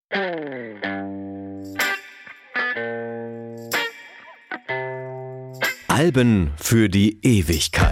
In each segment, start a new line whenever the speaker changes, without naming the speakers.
Alben für die Ewigkeit.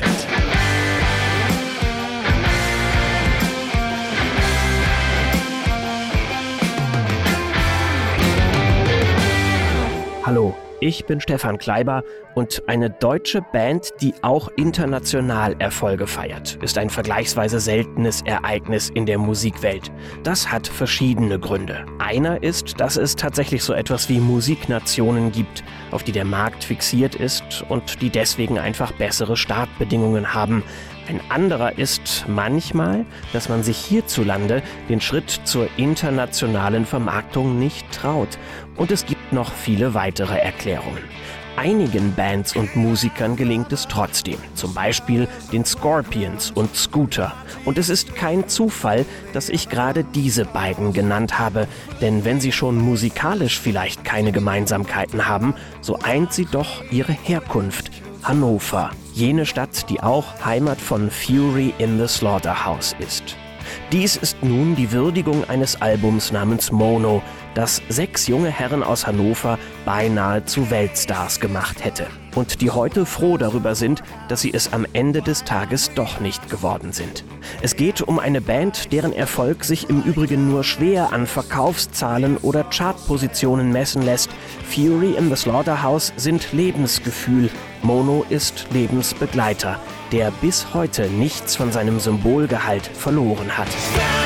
Hallo, ich bin Stefan Kleiber und eine deutsche Band, die auch international Erfolge feiert, ist ein vergleichsweise seltenes Ereignis in der Musikwelt. Das hat verschiedene Gründe. Einer ist, dass es tatsächlich so etwas wie Musiknationen gibt, auf die der Markt fixiert ist und die deswegen einfach bessere Startbedingungen haben. Ein anderer ist manchmal, dass man sich hierzulande den Schritt zur internationalen Vermarktung nicht traut. Und es gibt noch viele weitere Erklärungen. Einigen Bands und Musikern gelingt es trotzdem, zum Beispiel den Scorpions und Scooter. Und es ist kein Zufall, dass ich gerade diese beiden genannt habe, denn wenn sie schon musikalisch vielleicht keine Gemeinsamkeiten haben, so eint sie doch ihre Herkunft: Hannover, jene Stadt, die auch Heimat von Fury in the Slaughterhouse ist. Dies ist nun die Würdigung eines Albums namens Mono, das 6 junge Herren aus Hannover beinahe zu Weltstars gemacht hätte. Und die heute froh darüber sind, dass sie es am Ende des Tages doch nicht geworden sind. Es geht um eine Band, deren Erfolg sich im Übrigen nur schwer an Verkaufszahlen oder Chartpositionen messen lässt. Fury in the Slaughterhouse sind Lebensgefühl, Mono ist Lebensbegleiter, der bis heute nichts von seinem Symbolgehalt verloren hat.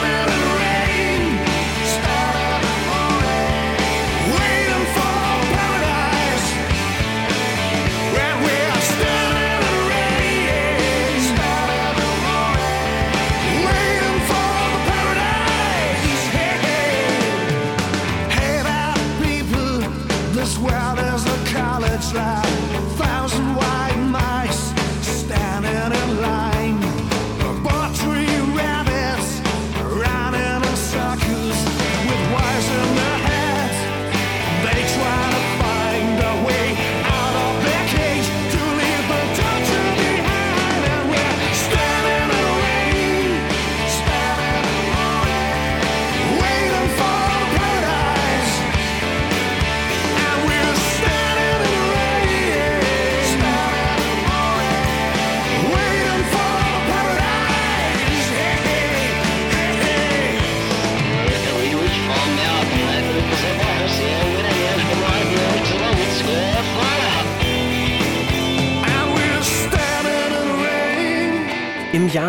Im Jahr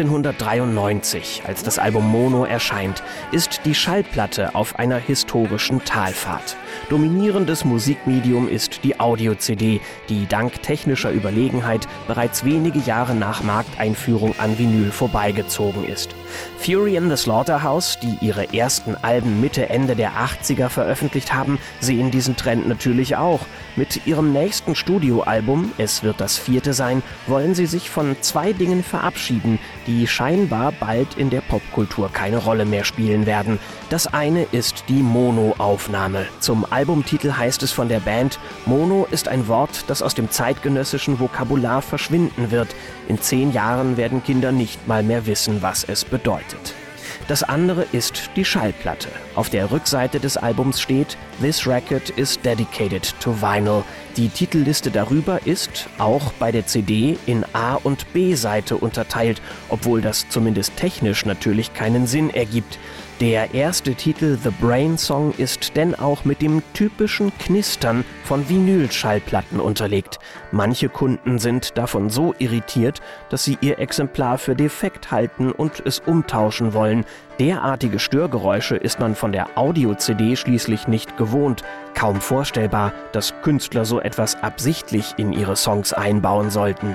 1993, als das Album Mono erscheint, ist die Schallplatte auf einer historischen Talfahrt. Dominierendes Musikmedium ist die Audio-CD, die dank technischer Überlegenheit bereits wenige Jahre nach Markteinführung an Vinyl vorbeigezogen ist. Fury in the Slaughterhouse, die ihre ersten Alben Mitte, Ende der 80er veröffentlicht haben, sehen diesen Trend natürlich auch. Mit ihrem nächsten Studioalbum, es wird das 4. sein, wollen sie sich von 2 Dingen verabschieden, die scheinbar bald in der Popkultur keine Rolle mehr spielen werden. Das eine ist die Mono-Aufnahme. Zum Albumtitel heißt es von der Band: Mono ist ein Wort, das aus dem zeitgenössischen Vokabular verschwinden wird. In 10 Jahren werden Kinder nicht mal mehr wissen, was es bedeutet. Das andere ist die Schallplatte. Auf der Rückseite des Albums steht: This record is dedicated to vinyl. Die Titelliste darüber ist, auch bei der CD, in A- und B-Seite unterteilt, obwohl das zumindest technisch natürlich keinen Sinn ergibt. Der erste Titel, The Brain Song, ist denn auch mit dem typischen Knistern von Vinylschallplatten unterlegt. Manche Kunden sind davon so irritiert, dass sie ihr Exemplar für defekt halten und es umtauschen wollen. Derartige Störgeräusche ist man von der Audio-CD schließlich nicht gewohnt. Kaum vorstellbar, dass Künstler so etwas absichtlich in ihre Songs einbauen sollten.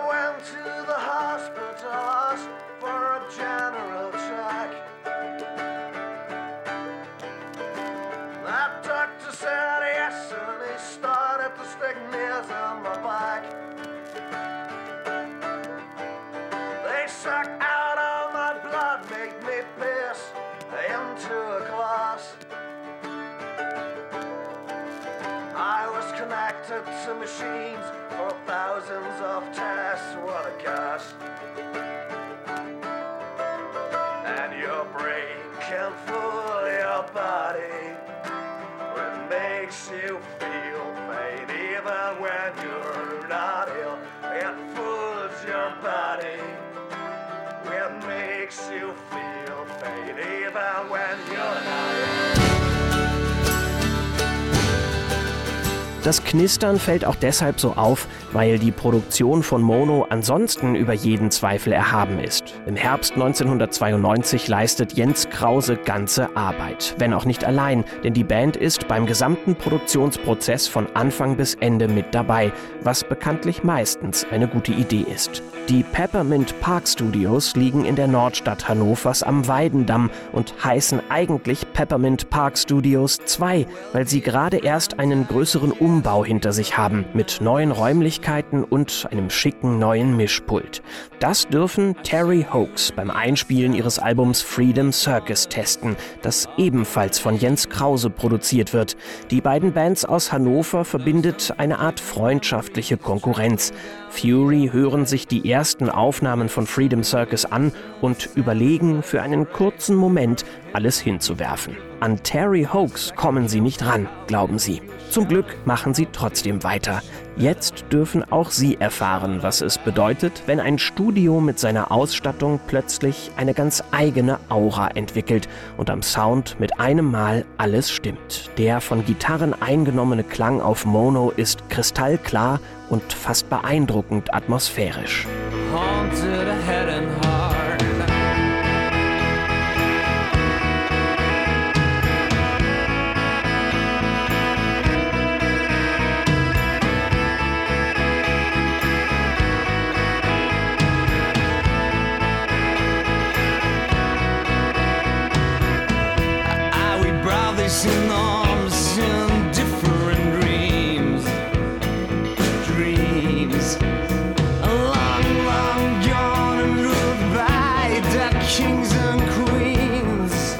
Connected to machines for thousands of tests. What a gosh. And your brain can fool your body. It makes you feel pain even when you're not ill. It fools your body. It makes you feel pain even when you're not ill.
Das Knistern fällt auch deshalb so auf, weil die Produktion von Mono ansonsten über jeden Zweifel erhaben ist. Im Herbst 1992 leistet Jens Krause ganze Arbeit. Wenn auch nicht allein, denn die Band ist beim gesamten Produktionsprozess von Anfang bis Ende mit dabei, was bekanntlich meistens eine gute Idee ist. Die Peppermint Park Studios liegen in der Nordstadt Hannovers am Weidendamm und heißen eigentlich Peppermint Park Studios 2, weil sie gerade erst einen größeren Umbau hinter sich haben, mit neuen Räumlichkeiten und einem schicken neuen Mischpult. Das dürfen Terry Hoax beim Einspielen ihres Albums Freedom Circus testen, das ebenfalls von Jens Krause produziert wird. Die beiden Bands aus Hannover verbindet eine Art freundschaftliche Konkurrenz. Fury hören sich die ersten Aufnahmen von Freedom Circus an und überlegen, für einen kurzen Moment alles hinzuwerfen. An Terry Hoax kommen sie nicht ran, glauben sie. Zum Glück machen sie trotzdem weiter. Jetzt dürfen auch sie erfahren, was es bedeutet, wenn ein Studio mit seiner Ausstattung plötzlich eine ganz eigene Aura entwickelt und am Sound mit einem Mal alles stimmt. Der von Gitarren eingenommene Klang auf Mono ist kristallklar und fast beeindruckend atmosphärisch.
Haunted head and heart. In arms in different dreams, long, long gone and ruled by the kings and queens.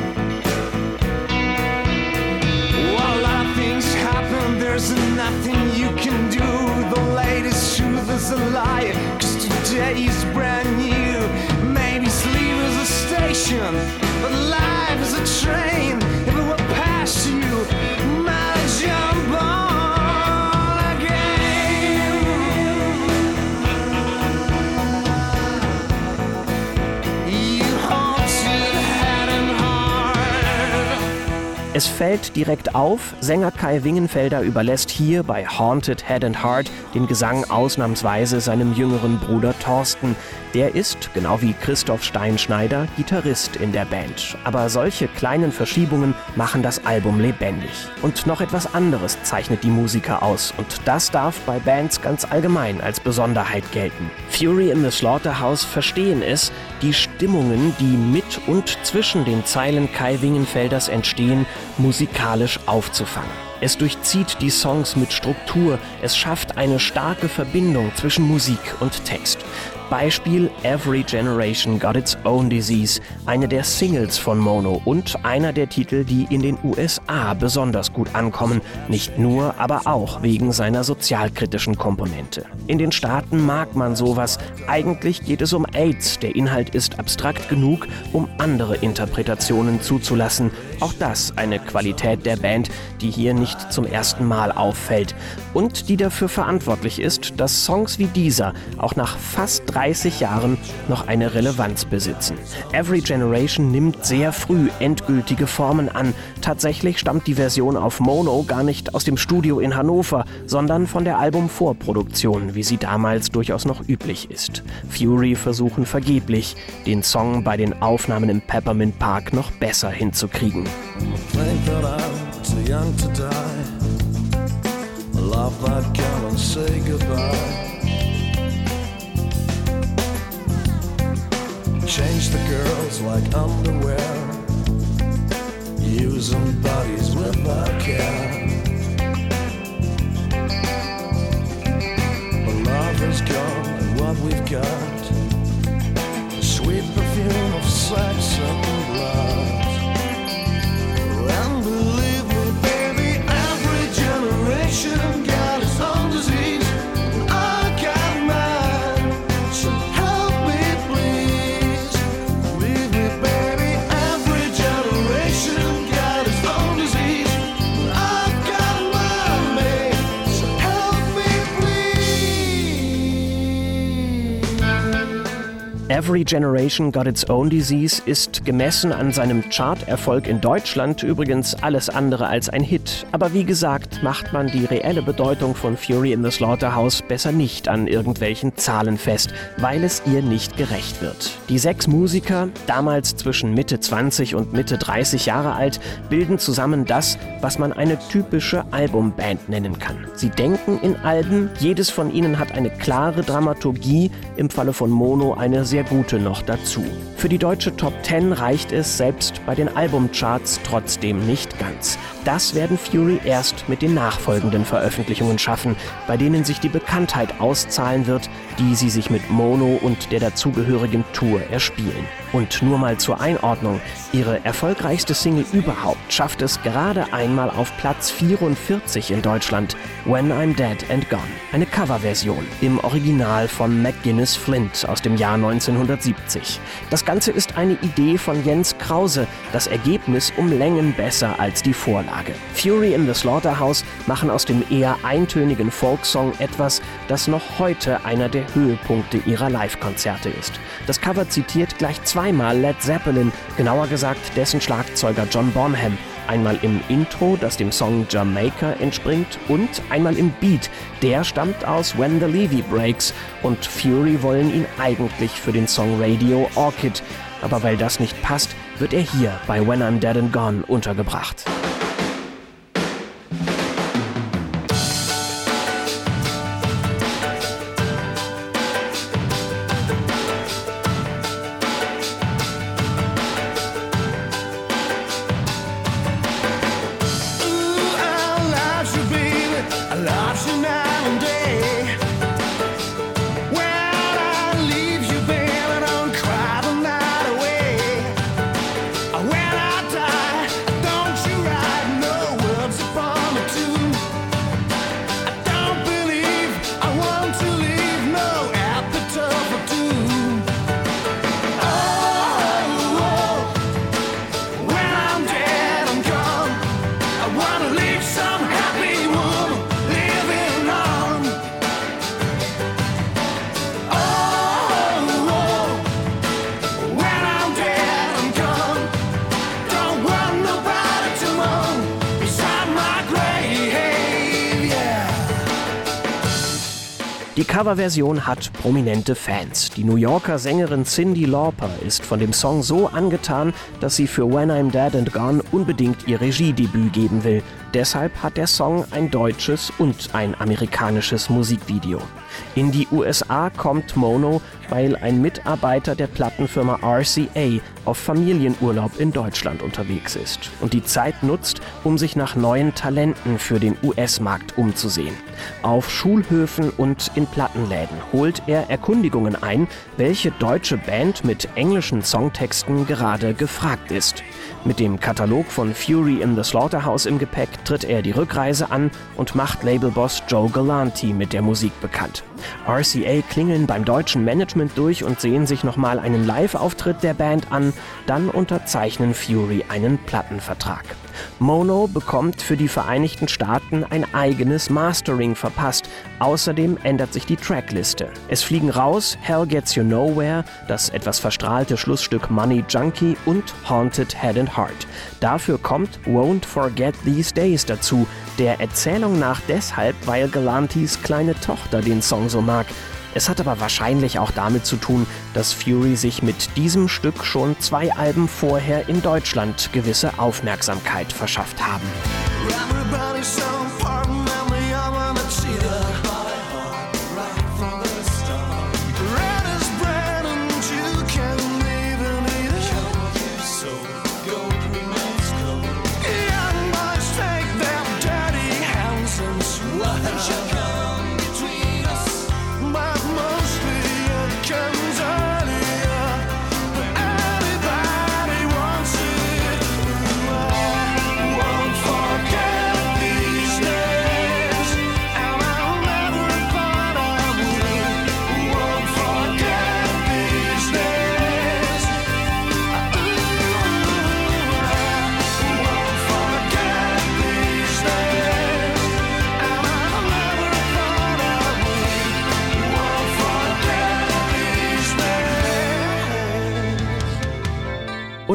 While a lot of things happen, there's nothing you can do. The latest truth is a lie, 'cause today is brand new. Maybe sleep is a station, but life is a train. If it were past you, might jump on again. You haunted head and heart.
Es fällt direkt auf, Sänger Kai Wingenfelder überlässt hier bei Haunted Head and Heart den Gesang ausnahmsweise seinem jüngeren Bruder Thorsten. Der ist, genau wie Christoph Steinschneider, Gitarrist in der Band. Aber solche kleinen Verschiebungen machen das Album lebendig. Und noch etwas anderes zeichnet die Musiker aus. Und das darf bei Bands ganz allgemein als Besonderheit gelten. Fury in the Slaughterhouse verstehen es, die Stimmungen, die mit und zwischen den Zeilen Kai Wingenfelders entstehen, musikalisch aufzufangen. Es durchzieht die Songs mit Struktur, es schafft eine starke Verbindung zwischen Musik und Text. Beispiel Every Generation Got Its Own Disease, eine der Singles von Mono und einer der Titel, die in den USA besonders gut ankommen, nicht nur, aber auch wegen seiner sozialkritischen Komponente. In den Staaten mag man sowas, eigentlich geht es um AIDS, der Inhalt ist abstrakt genug, um andere Interpretationen zuzulassen. Auch das eine Qualität der Band, die hier nicht zum ersten Mal auffällt und die dafür verantwortlich ist, dass Songs wie dieser auch nach fast 30 Jahren noch eine Relevanz besitzen. Every Generation nimmt sehr früh endgültige Formen an. Tatsächlich stammt die Version auf Mono gar nicht aus dem Studio in Hannover, sondern von der Albumvorproduktion, wie sie damals durchaus noch üblich ist. Fury versuchen vergeblich, den Song bei den Aufnahmen im Peppermint Park noch besser hinzukriegen.
Change the girls like underwear, using bodies without care. But love is gone and what we've got, the sweet perfume of sex and blood. And believe me baby, every generation got its own disease. I got mine, so help me please. Believe me baby, every generation got
Every Generation Got Its Own Disease ist gemessen an seinem Charterfolg in Deutschland übrigens alles andere als ein Hit. Aber wie gesagt, macht man die reelle Bedeutung von Fury in the Slaughterhouse besser nicht an irgendwelchen Zahlen fest, weil es ihr nicht gerecht wird. Die 6 Musiker, damals zwischen Mitte 20 und Mitte 30 Jahre alt, bilden zusammen das, was man eine typische Albumband nennen kann. Sie denken in Alben, jedes von ihnen hat eine klare Dramaturgie, im Falle von Mono eine sehr gute noch dazu. Für die deutsche Top 10 reicht es selbst bei den Albumcharts trotzdem nicht ganz. Das werden Fury erst mit den nachfolgenden Veröffentlichungen schaffen, bei denen sich die Bekanntheit auszahlen wird, die sie sich mit Mono und der dazugehörigen Tour erspielen. Und nur mal zur Einordnung, ihre erfolgreichste Single überhaupt schafft es gerade einmal auf Platz 44 in Deutschland, When I'm Dead and Gone. Eine Coverversion im Original von McGuinness Flint aus dem Jahr 1970. Das Ganze ist eine Idee von Jens Krause, das Ergebnis um Längen besser als die Vorlage. Fury in the Slaughterhouse machen aus dem eher eintönigen Folksong etwas, das noch heute einer der Höhepunkte ihrer Live-Konzerte ist. Das Cover zitiert gleich zweimal Led Zeppelin, genauer gesagt dessen Schlagzeuger John Bonham. Einmal im Intro, das dem Song Jamaica entspringt, und einmal im Beat. Der stammt aus When the Levee Breaks und Fury wollen ihn eigentlich für den Song Radio Orchid. Aber weil das nicht passt, wird er hier bei When I'm Dead and Gone untergebracht. Die Coverversion hat prominente Fans. Die New Yorker Sängerin Cyndi Lauper ist von dem Song so angetan, dass sie für When I'm Dead and Gone unbedingt ihr Regiedebüt geben will. Deshalb hat der Song ein deutsches und ein amerikanisches Musikvideo. In die USA kommt Mono, weil ein Mitarbeiter der Plattenfirma RCA auf Familienurlaub in Deutschland unterwegs ist und die Zeit nutzt, um sich nach neuen Talenten für den US-Markt umzusehen. Auf Schulhöfen und in Plattenläden holt er Erkundigungen ein, welche deutsche Band mit englischen Songtexten gerade gefragt ist. Mit dem Katalog von Fury in the Slaughterhouse im Gepäck tritt er die Rückreise an und macht Labelboss Joe Galante mit der Musik bekannt. RCA klingeln beim deutschen Management durch und sehen sich nochmal einen Live-Auftritt der Band an, dann unterzeichnen Fury einen Plattenvertrag. Mono bekommt für die Vereinigten Staaten ein eigenes Mastering verpasst. Außerdem ändert sich die Trackliste. Es fliegen raus Hell Gets You Nowhere, das etwas verstrahlte Schlussstück Money Junkie und Haunted Head and Heart. Dafür kommt Won't Forget These Days dazu, der Erzählung nach deshalb, weil Galantes kleine Tochter den Song so mag. Es hat aber wahrscheinlich auch damit zu tun, dass Fury sich mit diesem Stück schon 2 Alben vorher in Deutschland gewisse Aufmerksamkeit verschafft haben.
Won't forget these days.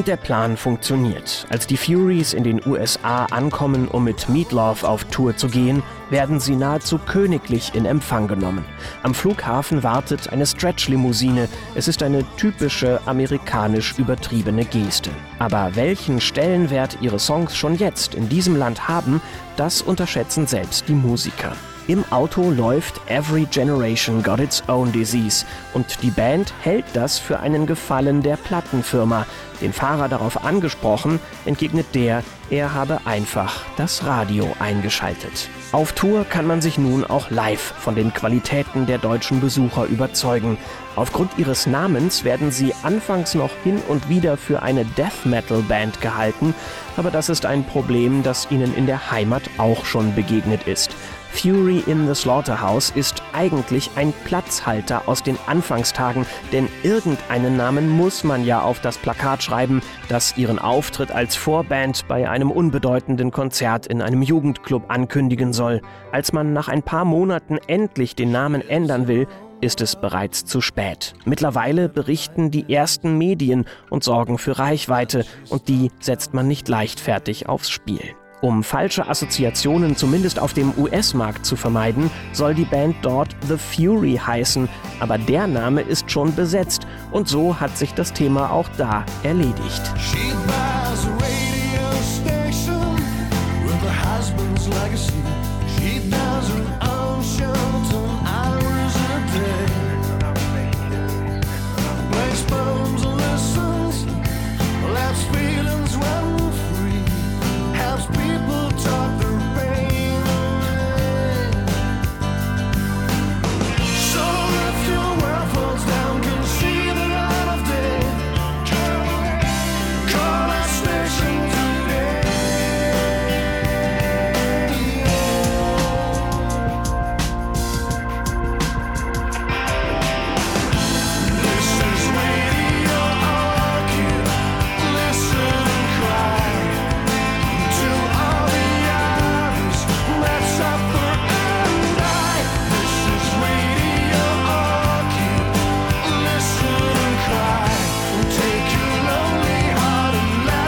Und der Plan funktioniert. Als die Fureys in den USA ankommen, um mit Meatloaf auf Tour zu gehen, werden sie nahezu königlich in Empfang genommen. Am Flughafen wartet eine Stretch-Limousine. Es ist eine typische amerikanisch übertriebene Geste. Aber welchen Stellenwert ihre Songs schon jetzt in diesem Land haben, das unterschätzen selbst die Musiker. Im Auto läuft Every Generation Got Its Own Disease und die Band hält das für einen Gefallen der Plattenfirma. Den Fahrer darauf angesprochen, entgegnet der, er habe einfach das Radio eingeschaltet. Auf Tour kann man sich nun auch live von den Qualitäten der deutschen Besucher überzeugen. Aufgrund ihres Namens werden sie anfangs noch hin und wieder für eine Death-Metal-Band gehalten, aber das ist ein Problem, das ihnen in der Heimat auch schon begegnet ist. Fury in the Slaughterhouse ist eigentlich ein Platzhalter aus den Anfangstagen, denn irgendeinen Namen muss man ja auf das Plakat schreiben, das ihren Auftritt als Vorband bei einem unbedeutenden Konzert in einem Jugendclub ankündigen soll. Als man nach ein paar Monaten endlich den Namen ändern will, ist es bereits zu spät. Mittlerweile berichten die ersten Medien und sorgen für Reichweite, und die setzt man nicht leichtfertig aufs Spiel. Um falsche Assoziationen zumindest auf dem US-Markt zu vermeiden, soll die Band dort The Fury heißen, aber der Name ist schon besetzt und so hat sich das Thema auch da erledigt.
She buys a radio station with her husband's legacy. She does her own show 10 hours a day. Plays poems and listens, lets feelings run free, helps people talk their pain away. So if your world falls down, can see the light of day. Call our station today. This is Radio Orchid. Listen and cry to all the others that suffer and die. This is Radio Orchid. Listen and cry. Take your lonely heart and let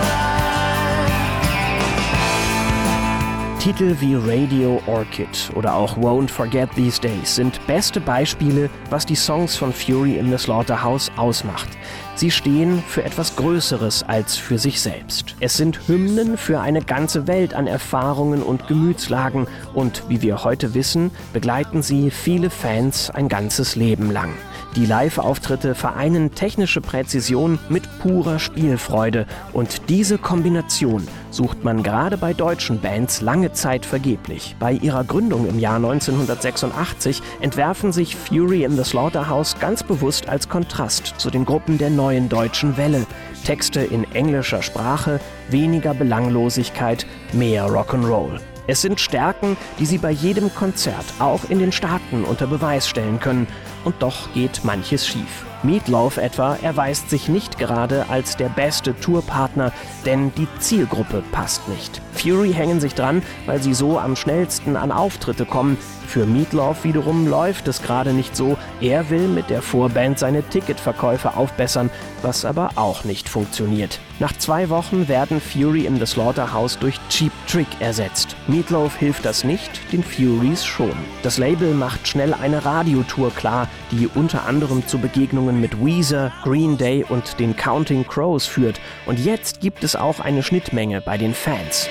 it fly.
Titel wie Radio Orchid oder auch Won't Forget These Days sind beste Beispiele, was die Songs von Fury in the Slaughterhouse ausmacht. Sie stehen für etwas Größeres als für sich selbst. Es sind Hymnen für eine ganze Welt an Erfahrungen und Gemütslagen und, wie wir heute wissen, begleiten sie viele Fans ein ganzes Leben lang. Die Live-Auftritte vereinen technische Präzision mit purer Spielfreude und diese Kombination sucht man gerade bei deutschen Bands lange Zeit vergeblich. Bei ihrer Gründung im Jahr 1986 entwerfen sich Fury in the Slaughterhouse ganz bewusst als Kontrast zu den Gruppen der neuen deutschen Welle. Texte in englischer Sprache, weniger Belanglosigkeit, mehr Rock'n'Roll. Es sind Stärken, die sie bei jedem Konzert, auch in den Staaten, unter Beweis stellen können. Und doch geht manches schief. Meatloaf etwa erweist sich nicht gerade als der beste Tourpartner, denn die Zielgruppe passt nicht. Fury hängen sich dran, weil sie so am schnellsten an Auftritte kommen. Für Meatloaf wiederum läuft es gerade nicht so. Er will mit der Vorband seine Ticketverkäufe aufbessern, was aber auch nicht funktioniert. Nach 2 Wochen werden Fury in the Slaughterhouse durch Cheap Trick ersetzt. Meatloaf hilft das nicht, den Fureys schon. Das Label macht schnell eine Radiotour klar, die unter anderem zu Begegnungen mit Weezer, Green Day und den Counting Crows führt. Und jetzt gibt es auch eine Schnittmenge bei den Fans.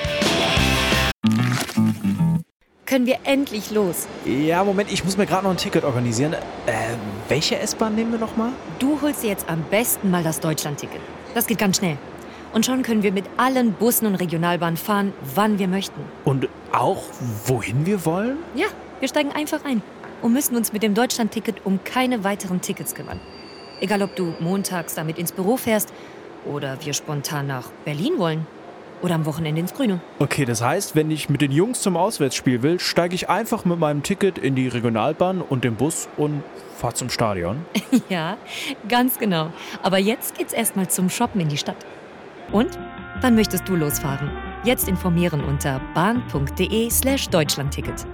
Können wir endlich los?
Ja, Moment, ich muss mir gerade noch ein Ticket organisieren. Welche S-Bahn nehmen wir nochmal?
Du holst dir jetzt am besten mal das Deutschland-Ticket. Das geht ganz schnell. Und schon können wir mit allen Bussen und Regionalbahnen fahren, wann wir möchten.
Und auch, wohin wir wollen?
Ja, wir steigen einfach ein und müssen uns mit dem Deutschland-Ticket um keine weiteren Tickets kümmern. Egal, ob du montags damit ins Büro fährst oder wir spontan nach Berlin wollen. Oder am Wochenende ins Grüne.
Okay, das heißt, wenn ich mit den Jungs zum Auswärtsspiel will, steige ich einfach mit meinem Ticket in die Regionalbahn und den Bus und fahre zum Stadion.
Ja, ganz genau. Aber jetzt geht's erstmal zum Shoppen in die Stadt. Und? Wann möchtest du losfahren? Jetzt informieren unter bahn.de/Deutschlandticket.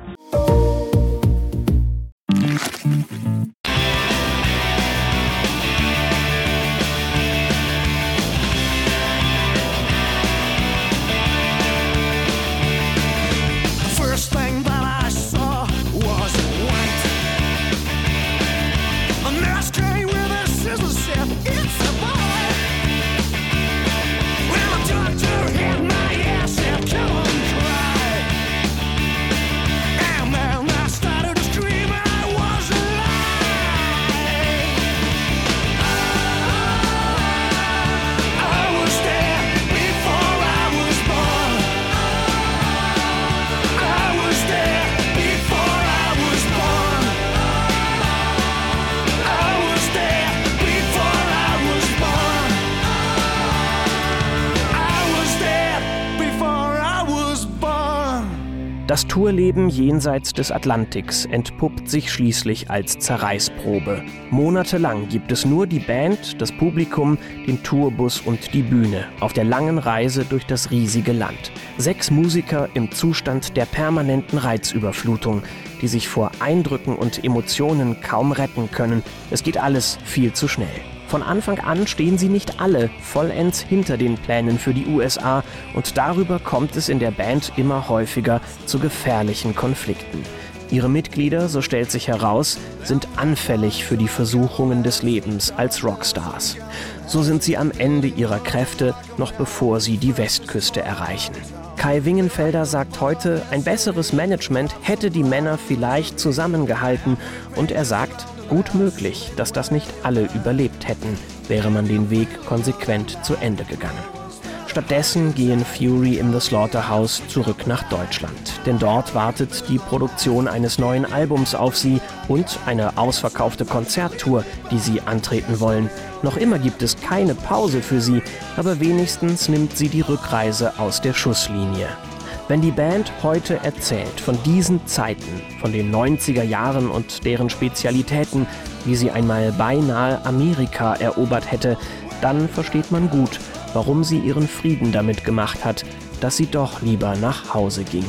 Das Tourleben jenseits des Atlantiks entpuppt sich schließlich als Zerreißprobe. Monatelang gibt es nur die Band, das Publikum, den Tourbus und die Bühne auf der langen Reise durch das riesige Land. 6 Musiker im Zustand der permanenten Reizüberflutung, die sich vor Eindrücken und Emotionen kaum retten können. Es geht alles viel zu schnell. Von Anfang an stehen sie nicht alle vollends hinter den Plänen für die USA und darüber kommt es in der Band immer häufiger zu gefährlichen Konflikten. Ihre Mitglieder, so stellt sich heraus, sind anfällig für die Versuchungen des Lebens als Rockstars. So sind sie am Ende ihrer Kräfte, noch bevor sie die Westküste erreichen. Kai Wingenfelder sagt heute, ein besseres Management hätte die Männer vielleicht zusammengehalten und er sagt, gut möglich, dass das nicht alle überlebt hätten, wäre man den Weg konsequent zu Ende gegangen. Stattdessen gehen Fury in the Slaughterhouse zurück nach Deutschland, denn dort wartet die Produktion eines neuen Albums auf sie und eine ausverkaufte Konzerttour, die sie antreten wollen. Noch immer gibt es keine Pause für sie, aber wenigstens nimmt sie die Rückreise aus der Schusslinie. Wenn die Band heute erzählt von diesen Zeiten, von den 90er Jahren und deren Spezialitäten, wie sie einmal beinahe Amerika erobert hätte, dann versteht man gut, warum sie ihren Frieden damit gemacht hat, dass sie doch lieber nach Hause ging.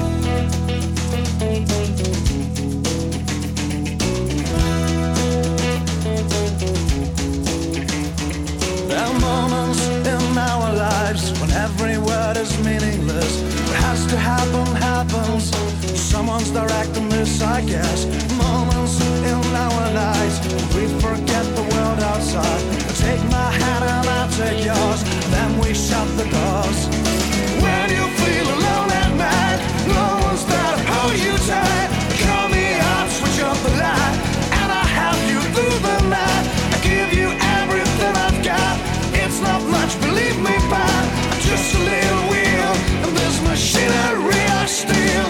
There are moments in our lives when every word is meaningless. What has to happen, happens. Someone's directing this, I guess. Moments in our lives when we forget the world outside. Take my hand and I'll take yours. Then we shut the doors. When you feel alone at night, no one's there to hold you tight. Call me up, switch up the light, and I have you through the night. I give you everything I've got. It's not much, believe me, but just a little wheel in this machinery of steel.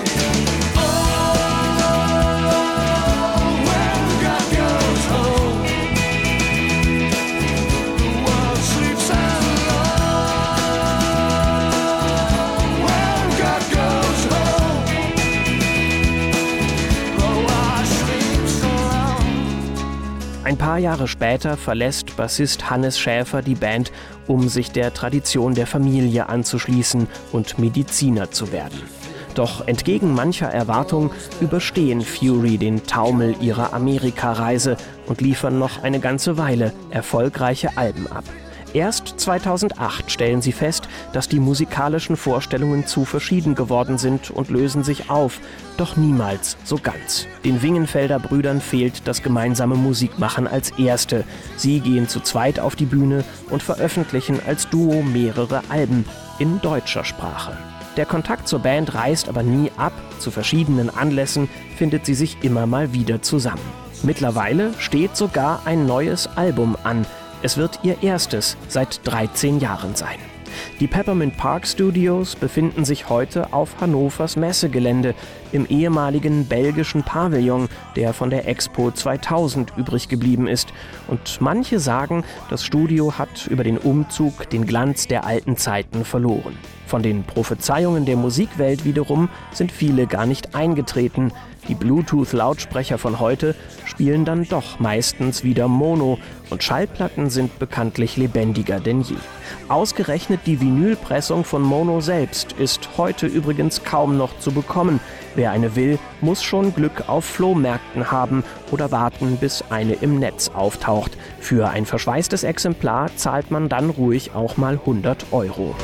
Ein paar Jahre später verlässt Bassist Hannes Schäfer die Band, um sich der Tradition der Familie anzuschließen und Mediziner zu werden. Doch entgegen mancher Erwartung überstehen Fury den Taumel ihrer Amerikareise und liefern noch eine ganze Weile erfolgreiche Alben ab. Erst 2008 stellen sie fest, dass die musikalischen Vorstellungen zu verschieden geworden sind und lösen sich auf, doch niemals so ganz. Den Wingenfelder Brüdern fehlt das gemeinsame Musikmachen als Erste. Sie gehen zu zweit auf die Bühne und veröffentlichen als Duo mehrere Alben in deutscher Sprache. Der Kontakt zur Band reißt aber nie ab, zu verschiedenen Anlässen findet sie sich immer mal wieder zusammen. Mittlerweile steht sogar ein neues Album an. Es wird ihr erstes seit 13 Jahren sein. Die Peppermint Park Studios befinden sich heute auf Hannovers Messegelände im ehemaligen belgischen Pavillon, der von der Expo 2000 übrig geblieben ist. Und manche sagen, das Studio hat über den Umzug den Glanz der alten Zeiten verloren. Von den Prophezeiungen der Musikwelt wiederum sind viele gar nicht eingetreten. Die Bluetooth-Lautsprecher von heute spielen dann doch meistens wieder Mono und Schallplatten sind bekanntlich lebendiger denn je. Ausgerechnet die Vinylpressung von Mono selbst ist heute übrigens kaum noch zu bekommen. Wer eine will, muss schon Glück auf Flohmärkten haben oder warten, bis eine im Netz auftaucht. Für ein verschweißtes Exemplar zahlt man dann ruhig auch mal 100 €.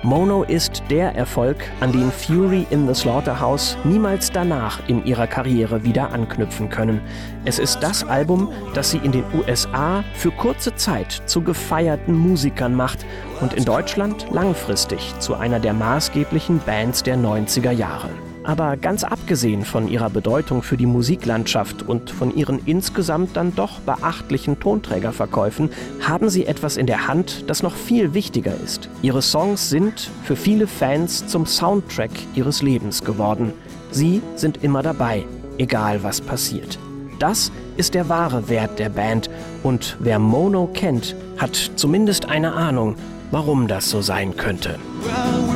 Mono ist der Erfolg, an den Fury in the Slaughterhouse niemals danach in ihrer Karriere wieder anknüpfen können. Es ist das Album, das sie in den USA für kurze Zeit zu gefeierten Musikern macht und in Deutschland langfristig zu einer der maßgeblichen Bands der 90er Jahre. Aber ganz abgesehen von ihrer Bedeutung für die Musiklandschaft und von ihren insgesamt dann doch beachtlichen Tonträgerverkäufen haben sie etwas in der Hand, das noch viel wichtiger ist. Ihre Songs sind für viele Fans zum Soundtrack ihres Lebens geworden. Sie sind immer dabei, egal was passiert. Das ist der wahre Wert der Band und wer Mono kennt, hat zumindest eine Ahnung, warum das so sein könnte.
Well,